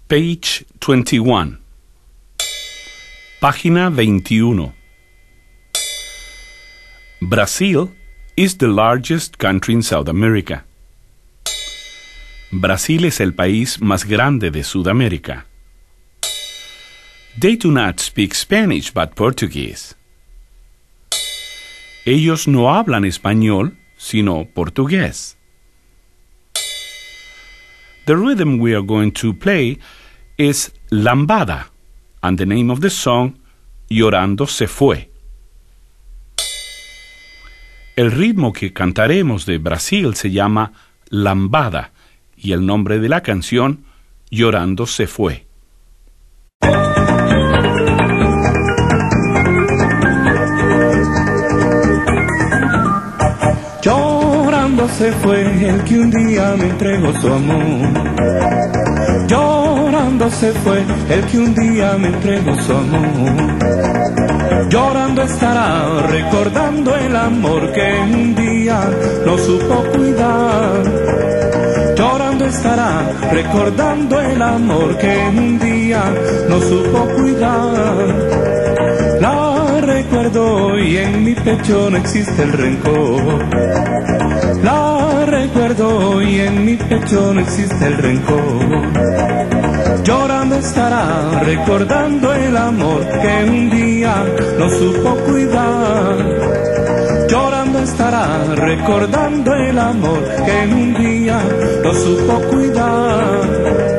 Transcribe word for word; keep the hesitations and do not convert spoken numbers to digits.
Page twenty-one. Página veintiuno. Brazil is the largest country in South America. Brasil es el país más grande de Sudamérica. They do not speak Spanish but Portuguese. Ellos no hablan español, sino portugués. The rhythm we are going to play is lambada, and the name of the song, Llorando se fue. El ritmo que cantaremos de Brasil se llama lambada, y el nombre de la canción, Llorando se fue. Llorando se fue el que un día me entregó su amor. Llorando se fue el que un día me entregó su amor. Llorando estará recordando el amor que un día no supo cuidar. Llorando estará recordando el amor que un día no supo cuidar. La recuerdo y en mi pecho no existe el rencor. La recuerdo y en mi pecho no existe el rencor. Llorando estará recordando el amor que un día no supo cuidar. Llorando estará recordando el amor que un día no supo cuidar.